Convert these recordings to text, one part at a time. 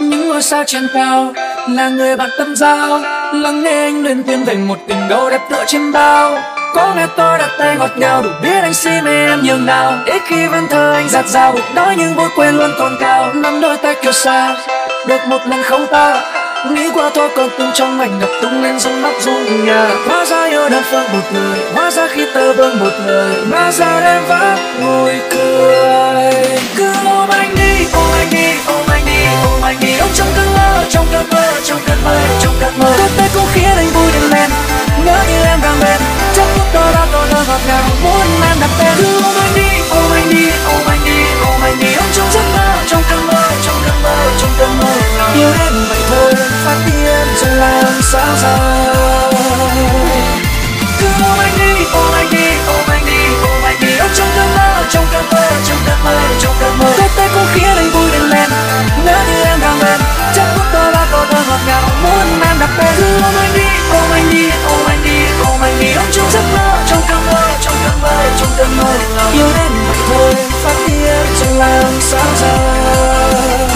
những ngôi sao trên cao là người bạn tâm giao, lắng nghe anh luyên thuyên về một tình đâu đẹp tựa trên bao. Có nghe tôi đặt tay ngọt ngào, đủ biết anh si mê em nhường nào. Ít khi vẫn thơ anh giạt dao, nói những vui quên luôn còn cao. Nắm đôi tay kiêu xa, được một lần không ta. Nghĩ qua thôi còn từng trong ảnh đập tung lên sông nóc rung nhà. Hóa ra yêu đơn phương một người, hóa ra khi tơ vương một người, mà giờ em vẫn ngồi cười. Cứ ôm anh đi, ôm anh đi, ôm anh đi, ôm anh đi. Ôm trong cơn mơ, trong cơn mơ, trong cơn mơ, trong cơn mơ. Đôi tay cũng khiến anh vui đến lên, ngỡ như em đang bên. Trong phút đó đã có thơ ngọt ngào, muốn em đặt tên. Cứ ôm anh đi, ôm anh đi, ôm anh đi, ôm anh đi. Ôm trong giấc mơ, trong cơn mơ, trong cơn mơ, trong cơn mơ. Yêu em vậy thôi, phát điên trong lòng sao dài. Cứ ôm anh đi, ôm anh đi, ôm anh đi, ôm anh đi. Ôm trong cơn mơ, trong cơn mơ, trong cơn mơ, trong cơn mơ. Đôi tay cũng khiến anh vui đến lên, ngỡ như em đang bên. Trong phút đó đã có thơ ngọt ngào, muốn em đặt tên. Cứ ôm anh đi, ôm anh đi, ôm anh đi, ôm anh đi. Ôm trong giấc mơ, trong cơn mơ, trong cơn mơ, trong cơn mơ. Yêu đến vậy thôi, phát điên trong lòng sao dài.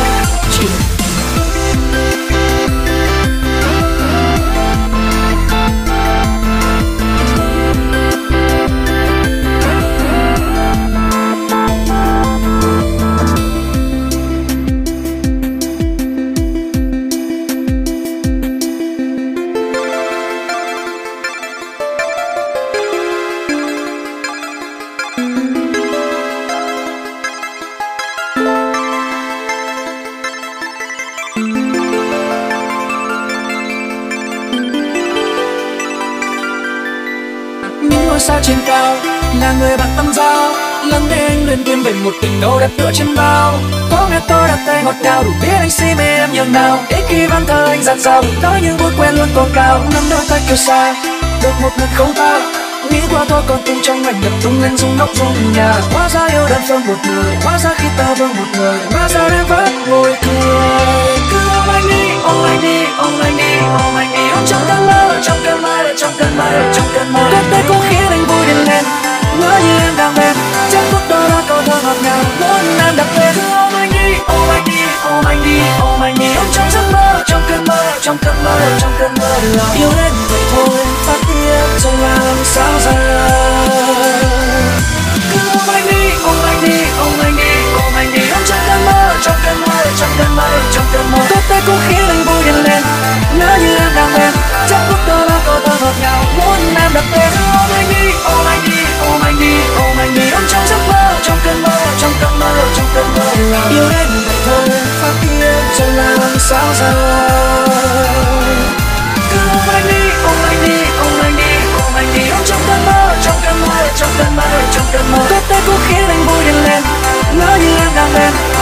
Sao trên cao là người bạn tâm giao, lắng nghe anh luyên thuyên về một tình đâu đẹp tựa trên bao. Có nghe tôi đặt tay ngọt ngào, đủ biết anh si mê em nhường nào. Ít khi văn thơ anh giạt dao, nói những vui quen luôn còn cao. Nắm đôi tay kiêu xa, được một lần không ta. Nghĩ qua thôi còn từng trong ảnh đập tung lên rung nóc rung nhà. Hóa ra yêu đơn phương một người, hóa ra khi ta vương một người, mà giờ em vẫn ngồi cười. Cứ ôm anh đi, ôm anh đi, ôm anh đi, ôm anh đi. Ôm trong cơn mơ, trong cơn mơ, trong cơn mơ, trong cơn mơ. Đôi tay cũng khiến anh vui đến lên, ngỡ như em đang bên. Trong phút đó đã có thơ ngọt ngào, muốn em đặt tên. Cứ ôm anh đi, ôm anh đi, ôm anh đi, ôm anh đi. Ôm trong giấc mơ, trong cơn mơ, trong cơn mơ, trong cơn mơ. Yêu đến vậy thôi, phát điên trong lòng sao dài. Cứ ôm anh đi, ôm anh đi, ôm anh đi, ôm anh đi. Ôm trong cơn mơ, trong cơn mơ, trong cơn mơ, trong cơn mơ. Đôi tay cũng khiến anh vui đến lên, ngỡ như em đang bên. Trong phút đó đã có thơ ngọt ngào, muốn em đặt tên. Cứ ôm anh đi, ôm anh đi, ôm anh đi, ôm anh đi. Ôm trong giấc mơ, trong cơn mơ, trong cơn mơ, trong cơn mơ. Yêu đến vậy thôi, phát điên trong lòng sao dài. Cứ ôm anh đi, ôm anh đi, ôm anh đi, ôm anh đi. Ôm trong cơn mơ, trong cơn mơ, trong cơn mơ, trong cơn mơ. Đôi tay cũng khiến anh vui đến lên, ngỡ như em đang bên.